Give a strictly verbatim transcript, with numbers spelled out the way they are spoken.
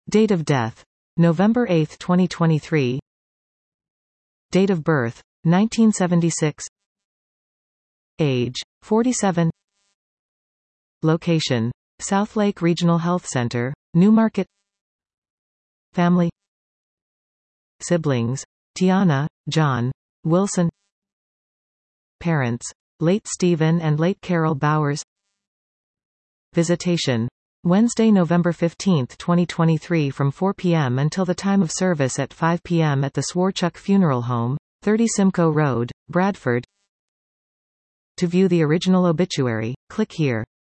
Date of death: November eighth, twenty twenty-three. Date of birth: nineteen seventy-six. Age: forty-seven. Location: Southlake Regional Health Center, Newmarket. Family. Siblings: Tiana, John, Wilson. Parents: late Stephen and late Carol Bowers. Visitation: Wednesday, November fifteenth, twenty twenty-three from four p m until the time of service at five p m at the Swarchuk Funeral Home, thirty Simcoe Road, Bradford. To view the original obituary, click here.